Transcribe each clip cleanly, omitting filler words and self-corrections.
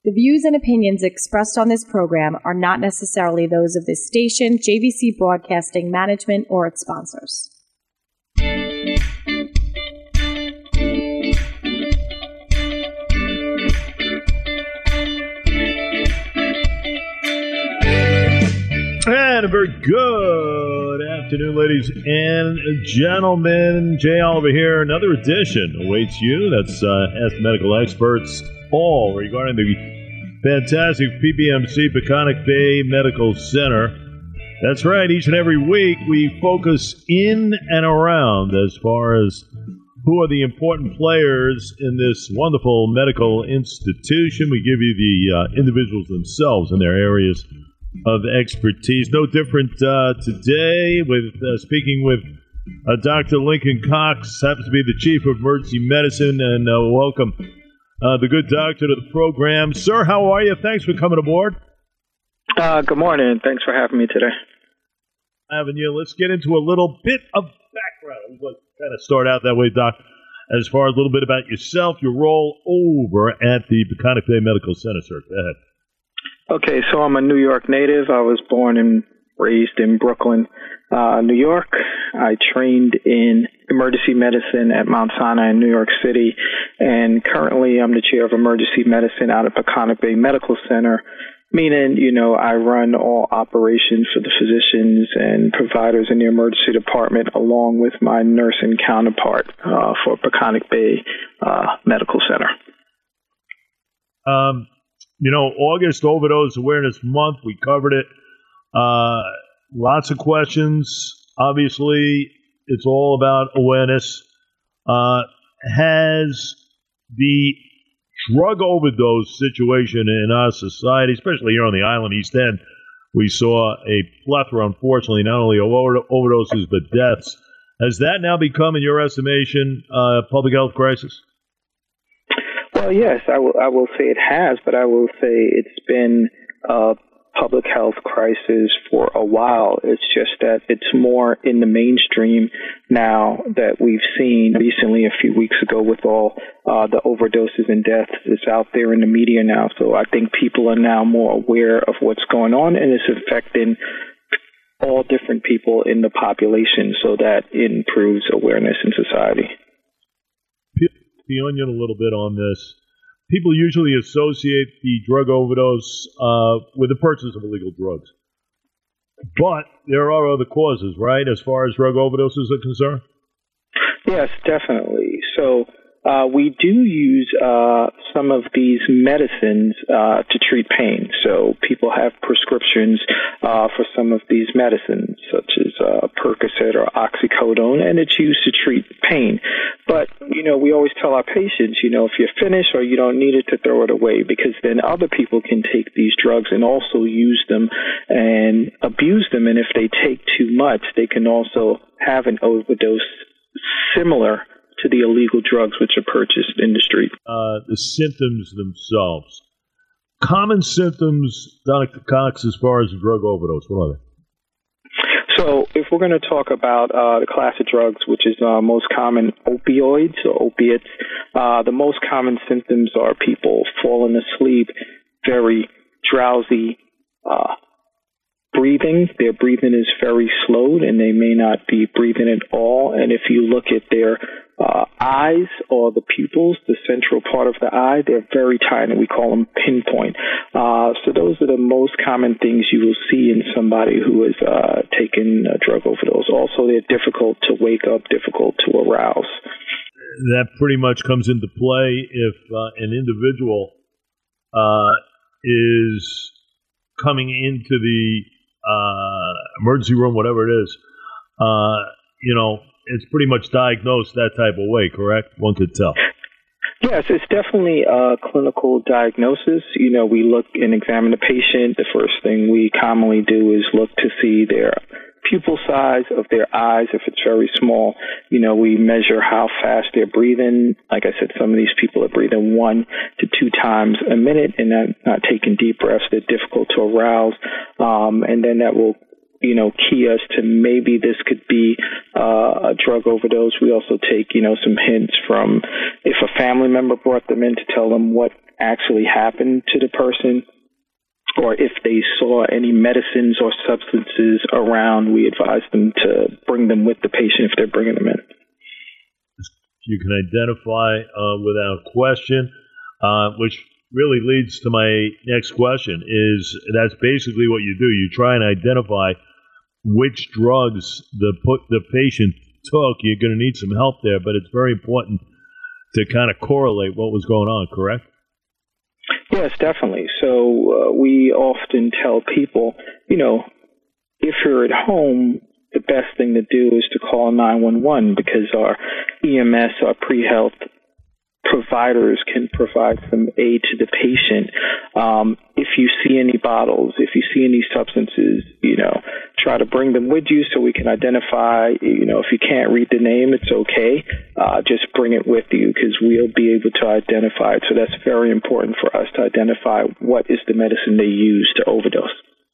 The views and opinions expressed on this program are not necessarily those of this station, JVC Broadcasting Management, or its sponsors. And a very good afternoon, ladies and gentlemen. Jay Oliver here. Another edition awaits you. That's Ask the Medical Experts, all regarding the fantastic PBMC, Peconic Bay Medical Center. That's right. Each and every week, we focus in and around as far as who are the important players in this wonderful medical institution. We give you the individuals themselves in their areas of expertise. No different today with speaking with Dr. Lincoln Cox, happens to be the Chief of Emergency Medicine, and welcome the good doctor to the program. Sir, how are you? Thanks for coming aboard. Good morning. Thanks for having me today. Having you. Let's get into a little bit of background. Let's kind of start out that way, Doc. As far as a little bit about yourself, your role over at the Peconic Bay Medical Center, sir. Go ahead. Okay, so I'm a New York native. I was born and raised in Brooklyn, New York. I trained in emergency medicine at Mount Sinai in New York City, and currently I'm the chair of emergency medicine out at Peconic Bay Medical Center, meaning, I run all operations for the physicians and providers in the emergency department along with my nursing counterpart for Peconic Bay Medical Center. August Overdose Awareness Month, we covered it. Lots of questions. Obviously, it's all about awareness. Has the drug overdose situation in our society, especially here on the island, East End, we saw a plethora, unfortunately, not only of overdoses but deaths. Has that now become, in your estimation, a public health crisis? Well, yes, I will say it has, but I will say it's been a public health crisis for a while. It's just that it's more in the mainstream now that we've seen recently a few weeks ago with all the overdoses and deaths. It's out there in the media now, so I think people are now more aware of what's going on, and it's affecting all different people in the population, so that improves awareness in society. The onion a little bit on this. People usually associate the drug overdose with the purchase of illegal drugs. But there are other causes, right, as far as drug overdoses are concerned? Yes, definitely. So we do use some of these medicines to treat pain. So people have prescriptions for some of these medicines, such as Percocet or oxycodone, and it's used to treat pain. But, we always tell our patients, if you're finished or you don't need it, to throw it away, because then other people can take these drugs and also use them and abuse them. And if they take too much, they can also have an overdose similar to the illegal drugs which are purchased in the street. The symptoms themselves. Common symptoms, Dr. Cox, as far as a drug overdose, what are they? So if we're going to talk about the class of drugs, which is most common, opioids or opiates, the most common symptoms are people falling asleep, very drowsy, breathing. Their breathing is very slowed, and they may not be breathing at all. And if you look at their eyes or the pupils, the central part of the eye, they're very tiny. We call them pinpoint. So those are the most common things you will see in somebody who has taken a drug overdose. Also, they're difficult to wake up, difficult to arouse. That pretty much comes into play if an individual is coming into the emergency room, whatever it is, it's pretty much diagnosed that type of way, correct? One could tell. Yes, it's definitely a clinical diagnosis. We look and examine the patient. The first thing we commonly do is look to see their pupil size of their eyes. If it's very small, we measure how fast they're breathing. Like I said, some of these people are breathing 1 to 2 times a minute and not taking deep breaths. They're difficult to arouse. And then that will key us to maybe this could be a drug overdose. We also take, some hints from if a family member brought them in to tell them what actually happened to the person, or if they saw any medicines or substances around, we advise them to bring them with the patient if they're bringing them in. You can identify without question, which really leads to my next question, is that's basically what you do. You try and identify which drugs the patient took. You're going to need some help there, but it's very important to kind of correlate what was going on, correct? Yes, definitely. So we often tell people, if you're at home, the best thing to do is to call 911 because our EMS, our pre-health providers can provide some aid to the patient. If you see any bottles, if you see any substances, try to bring them with you so we can identify, if you can't read the name, it's okay. Just bring it with you because we'll be able to identify it. So that's very important for us to identify what is the medicine they use to overdose.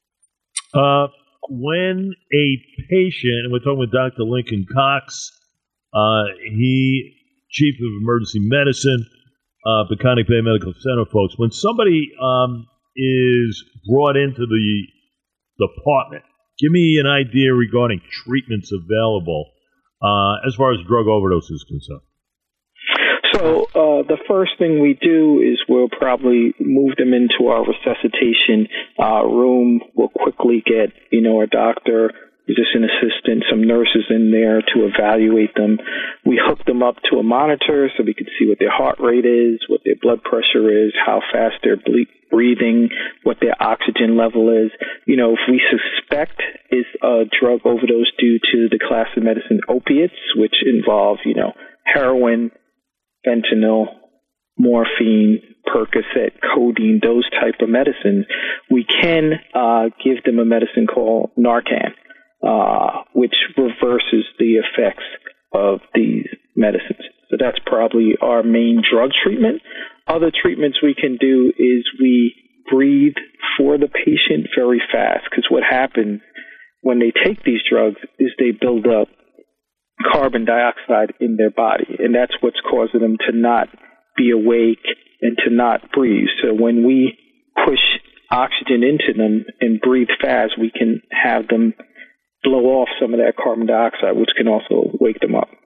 When a patient, and we're talking with Dr. Lincoln Cox, he Chief of Emergency Medicine, Peconic Bay Medical Center, folks. When somebody is brought into the department, give me an idea regarding treatments available as far as drug overdose is concerned. So the first thing we do is we'll probably move them into our resuscitation room. We'll quickly get, a doctor, physician assistant, some nurses in there to evaluate them. We hook them up to a monitor so we can see what their heart rate is, what their blood pressure is, how fast they're breathing, what their oxygen level is. If we suspect is a drug overdose due to the class of medicine opiates, which involve, heroin, fentanyl, morphine, Percocet, codeine, those type of medicines, we can give them a medicine called Narcan, which reverses the effects of these medicines. So that's probably our main drug treatment. Other treatments we can do is we breathe for the patient very fast, because what happens when they take these drugs is they build up carbon dioxide in their body, and that's what's causing them to not be awake and to not breathe. So when we push oxygen into them and breathe fast, we can have them blow off some of that carbon dioxide, which can also wake them up.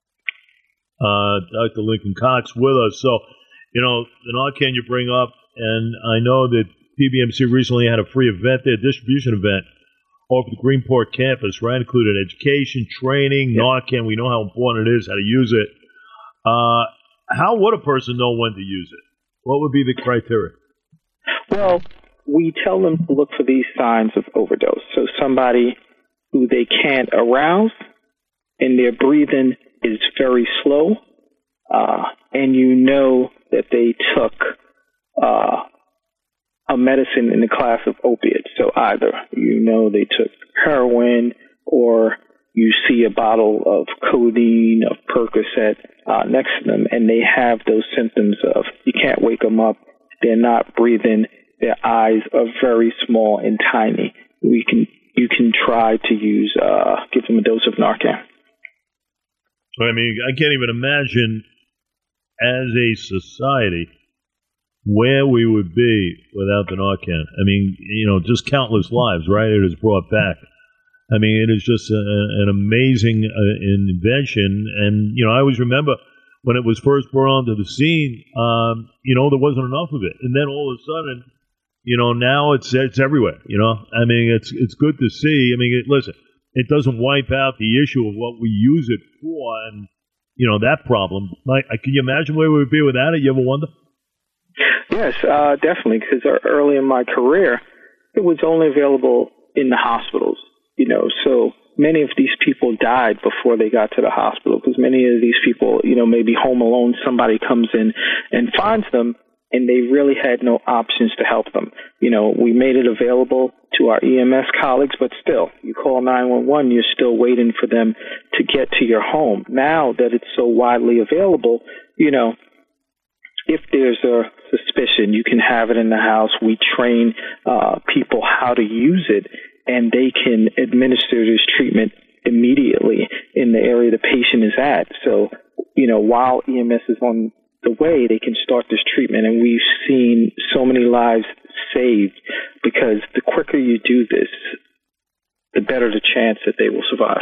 Dr. Lincoln Cox with us. So, the Narcan you bring up, and I know that PBMC recently had a free event there, distribution event, over the Greenport campus, right? Included education, training, Narcan. We know how important it is, how to use it. How would a person know when to use it? What would be the criteria? Well, we tell them to look for these signs of overdose. So somebody who they can't arouse and their breathing is very slow, and that they took a medicine in the class of opiates. So either they took heroin, or you see a bottle of codeine, of Percocet next to them, and they have those symptoms of you can't wake them up, they're not breathing, their eyes are very small and tiny. You can try to give them a dose of Narcan. I mean, I can't even imagine as a society where we would be without the Narcan. I mean, just countless lives, right? It has brought back. I mean, it is just an amazing invention. And, I always remember when it was first brought onto the scene, there wasn't enough of it. And then all of a sudden, now it's everywhere, I mean, it's good to see. I mean, listen, it doesn't wipe out the issue of what we use it for and, that problem. Can you imagine where we would be without it? You ever wonder? Yes, definitely, because early in my career, it was only available in the hospitals, so many of these people died before they got to the hospital, because many of these people, maybe home alone, somebody comes in and finds them, and they really had no options to help them. We made it available to our EMS colleagues, but still, you call 911, you're still waiting for them to get to your home. Now that it's so widely available, if there's a suspicion, you can have it in the house. We train people how to use it, and they can administer this treatment immediately in the area the patient is at. So, while EMS is on the way, they can start this treatment. And we've seen so many lives saved because the quicker you do this, the better the chance that they will survive.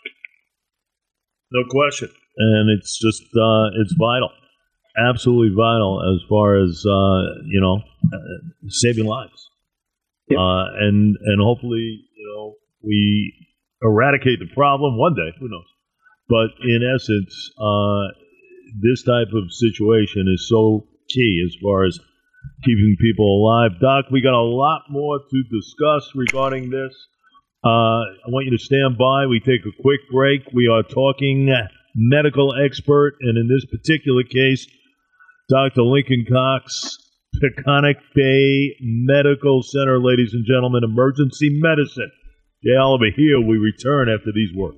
No question. And it's just, it's vital. Absolutely vital as far as, saving lives. Yep. And hopefully, we eradicate the problem one day. Who knows? But in essence, this type of situation is so key as far as keeping people alive. Doc, we got a lot more to discuss regarding this. I want you to stand by. We take a quick break. We are talking medical expert, and in this particular case, Dr. Lincoln Cox, Peconic Bay Medical Center, ladies and gentlemen, emergency medicine. Jay Oliver here. We return after these words.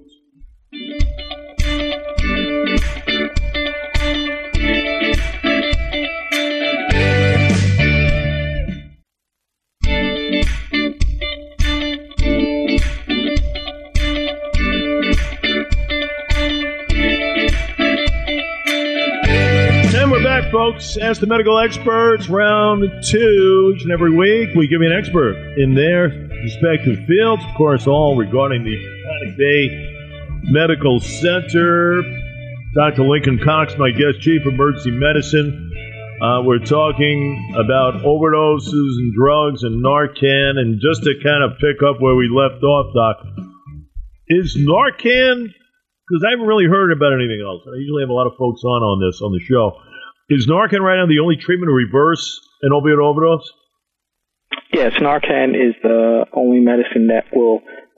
Folks, Ask the Medical Experts, round 2. Each and every week, we give you an expert in their respective fields. Of course, all regarding the Peconic Bay Medical Center. Dr. Lincoln Cox, my guest, Chief of Emergency Medicine. We're talking about overdoses and drugs and Narcan. And just to kind of pick up where we left off, Doc, is Narcan, because I haven't really heard about anything else. I usually have a lot of folks on this on the show. Is Narcan right now the only treatment to reverse an opiate overdose? Yes, Narcan is the only medicine that will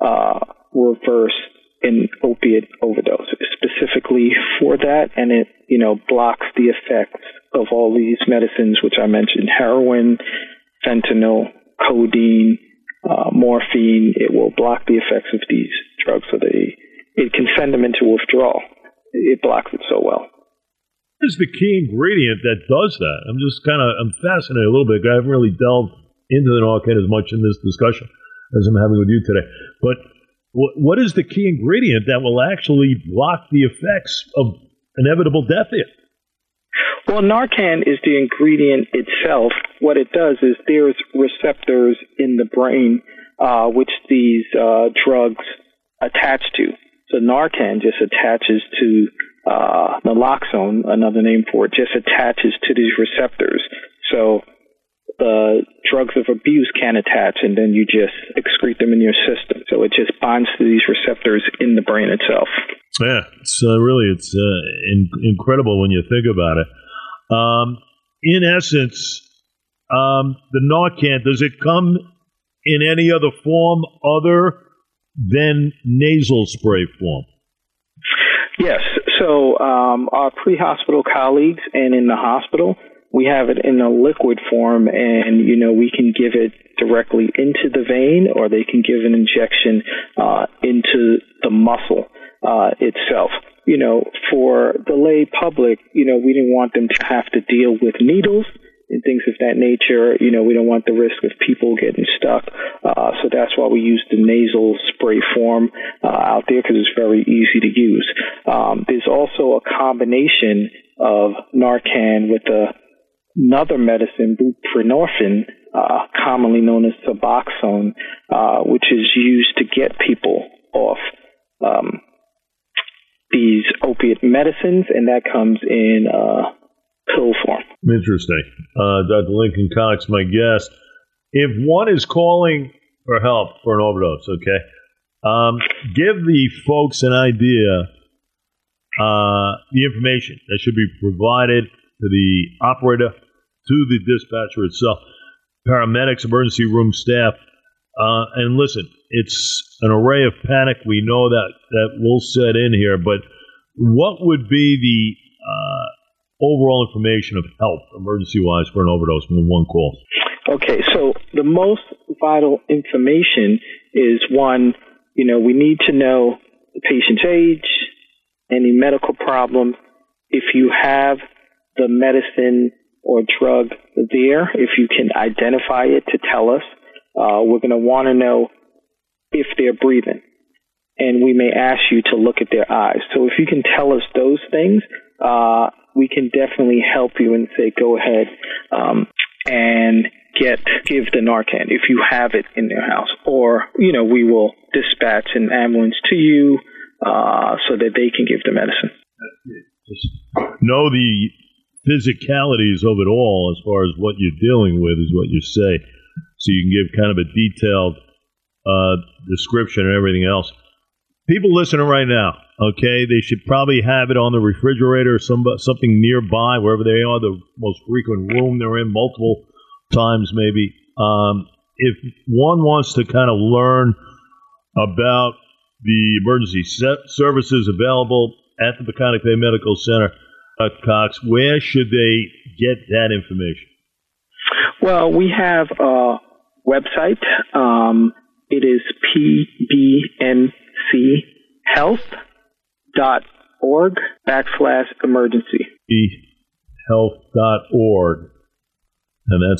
reverse an opiate overdose, specifically for that, and it blocks the effects of all these medicines, which I mentioned: heroin, fentanyl, codeine, morphine. It will block the effects of these drugs, so it can send them into withdrawal. It blocks it so well. What is the key ingredient that does that? I'm fascinated a little bit. I haven't really delved into the Narcan as much in this discussion as I'm having with you today. But what is the key ingredient that will actually block the effects of inevitable death here? Well, Narcan is the ingredient itself. What it does is there's receptors in the brain which these drugs attach to. So Narcan just attaches to naloxone, another name for it, just attaches to these receptors. So the drugs of abuse can attach, and then you just excrete them in your system. So it just binds to these receptors in the brain itself. Yeah, it's incredible when you think about it. In essence, the Narcan, does it come in any other form other than nasal spray form? Yes. So our pre-hospital colleagues and in the hospital, we have it in a liquid form, and, we can give it directly into the vein, or they can give an injection into the muscle itself. For the lay public, we didn't want them to have to deal with needles and things of that nature. We don't want the risk of people getting stuck. So that's why we use the nasal spray form out there, because it's very easy to use. There's also a combination of Narcan with another medicine, buprenorphine, commonly known as Suboxone, which is used to get people off these opiate medicines, and that comes in pill form. Interesting. Dr. Lincoln Cox, my guest. If one is calling for help for an overdose, give the folks an idea, the information that should be provided to the operator, to the dispatcher itself, paramedics, emergency room staff. And listen, it's an array of panic. We know that will set in here, but what would be the overall information of help, emergency-wise, for an overdose when one calls? Okay, so the most vital information is, one, we need to know the patient's age, any medical problems. If you have the medicine or drug there, if you can identify it to tell us, we're going to want to know if they're breathing. And we may ask you to look at their eyes. So if you can tell us those things, we can definitely help you and say, go ahead and give the Narcan if you have it in your house. Or, we will dispatch an ambulance to you so that they can give the medicine. Just know the physicalities of it all as far as what you're dealing with is what you say. So you can give kind of a detailed description and everything else. People listening right now, okay, they should probably have it on the refrigerator or something nearby, wherever they are, the most frequent room they're in, multiple times maybe. If one wants to kind of learn about the emergency services available at the Peconic Bay Medical Center, Cox, where should they get that information? Well, we have a website. It is pbnchealth.org/emergency. health.org. And that's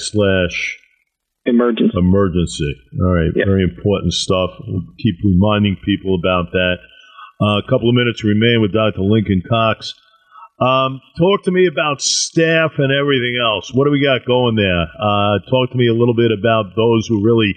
/emergency. All right, yep. Very important stuff. We'll keep reminding people about that. A couple of minutes remain with Dr. Lincoln Cox. Talk to me about staff and everything else. What do we got going there? Talk to me a little bit about those who really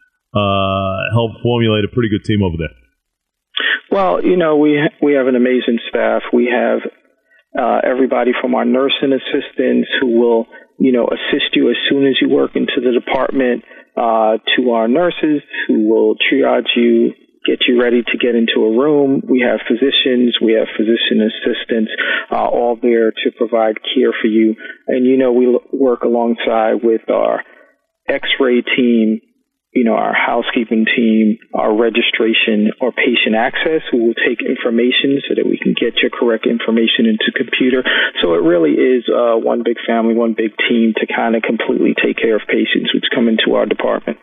helped formulate a pretty good team over there. Well, we have an amazing staff. We have everybody from our nursing assistants who will, assist you as soon as you work into the department, to our nurses who will triage you, get you ready to get into a room. We have physicians, we have physician assistants, all there to provide care for you. And, we work alongside with our X-ray team, our housekeeping team, our registration or patient access, who will take information so that we can get your correct information into computer. So it really is one big family, one big team to kind of completely take care of patients which come into our department.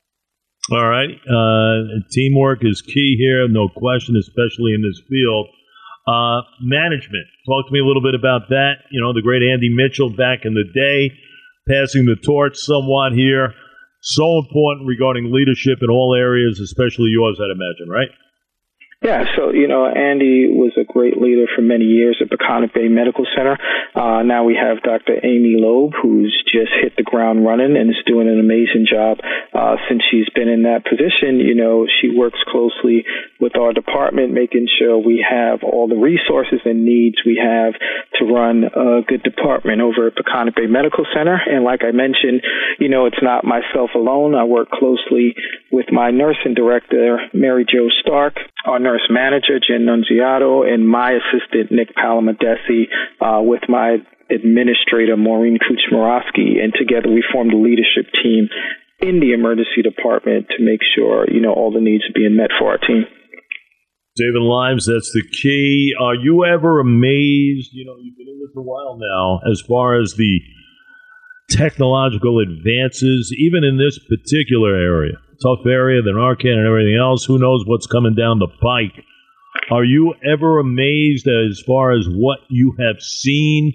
All right. Teamwork is key here, no question, especially in this field. Management. Talk to me a little bit about that. The great Andy Mitchell back in the day, passing the torch somewhat here. So important regarding leadership in all areas, especially yours, I'd imagine, right? Yeah, so, Andy was a great leader for many years at Peconic Bay Medical Center. Now we have Dr. Amy Loeb, who's just hit the ground running and is doing an amazing job since she's been in that position. She works closely with our department, making sure we have all the resources and needs we have to run a good department over at Peconic Bay Medical Center. And like I mentioned, it's not myself alone. I work closely with my nursing director, Mary Jo Stark, our nurse manager, Jen Nunziato, and my assistant, Nick Palamadesi, with my administrator, Maureen Kuchmarowski. And together we formed a leadership team in the emergency department to make sure, all the needs are being met for our team. Saving lives, that's the key. Are you ever amazed, you've been in this a while now, as far as the technological advances, even in this particular area? Tough area, the Narcan and everything else. Who knows what's coming down the pike? Are you ever amazed as far as what you have seen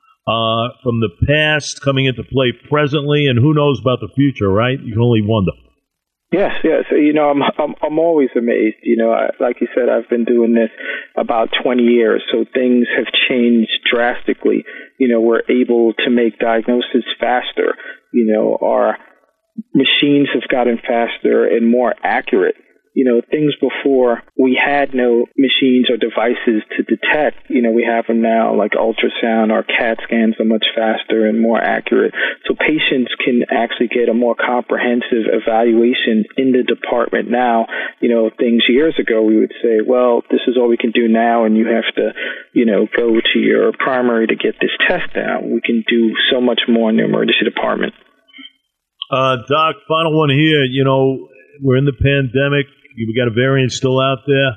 from the past coming into play presently? And who knows about the future, right? You can only wonder. Yes. I'm always amazed. Like you said, I've been doing this about 20 years, so things have changed drastically. We're able to make diagnosis faster. Our machines have gotten faster and more accurate. Things before we had no machines or devices to detect, we have them now, like ultrasound or CAT scans are much faster and more accurate. So patients can actually get a more comprehensive evaluation in the department now. Things years ago, we would say, well, this is all we can do now, and you have to, go to your primary to get this test now. We can do so much more in the emergency department. Doc, final one here. We're in the pandemic. We got a variant still out there.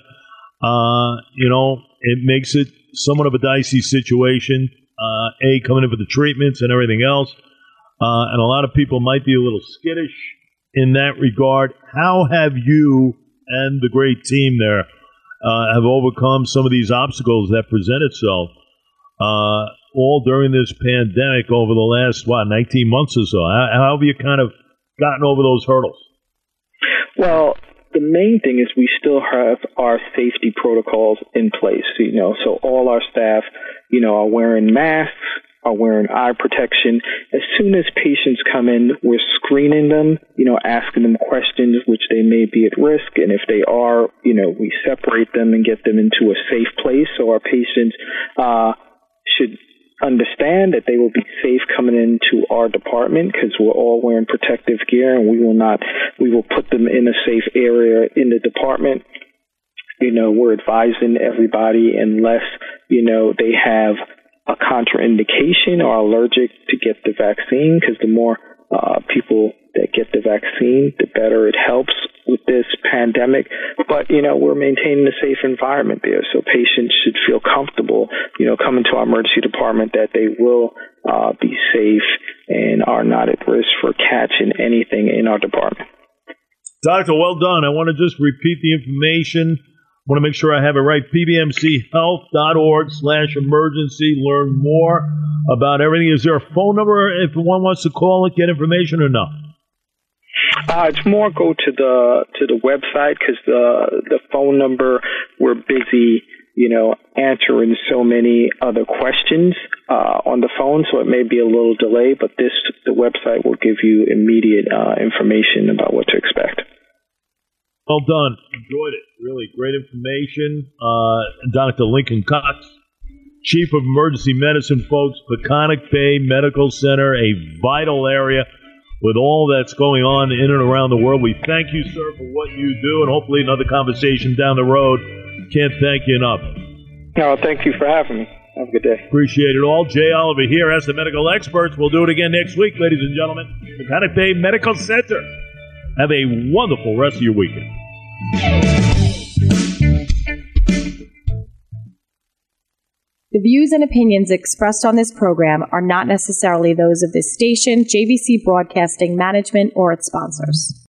It makes it somewhat of a dicey situation. Coming in for the treatments and everything else. And a lot of people might be a little skittish in that regard. How have you and the great team there have overcome some of these obstacles that present itself all during this pandemic over the last, 19 months or so? How have you kind of gotten over those hurdles? Well, the main thing is we still have our safety protocols in place, so all our staff are wearing masks, are wearing eye protection. As soon as patients come in, we're screening them, asking them questions which they may be at risk. And if they are, we separate them and get them into a safe place. So our patients should understand that they will be safe coming into our department because we're all wearing protective gear, and we will put them in a safe area in the department. We're advising everybody unless, they have a contraindication or allergic to get the vaccine, because the more people that get the vaccine, the better it helps with this pandemic. But, we're maintaining a safe environment there. So patients should feel comfortable, coming to our emergency department that they will be safe and are not at risk for catching anything in our department. Doctor, well done. I want to just repeat the information. I want to make sure I have it right. pbmchealth.org/emergency. Learn more about everything. Is there a phone number if one wants to call and get information or not? It's more go to the website, because the phone number, we're busy, answering so many other questions on the phone, so it may be a little delay, but the website will give you immediate information about what to expect. Well done. Enjoyed it. Really great information. Dr. Lincoln Cox, Chief of Emergency Medicine, folks, Peconic Bay Medical Center, a vital area with all that's going on in and around the world. We thank you, sir, for what you do, and hopefully another conversation down the road. Can't thank you enough. No, thank you for having me. Have a good day. Appreciate it all. Jay Oliver here as the medical experts. We'll do it again next week, ladies and gentlemen. Peconic Bay Medical Center. Have a wonderful rest of your weekend. The views and opinions expressed on this program are not necessarily those of this station, JVC Broadcasting Management, or its sponsors.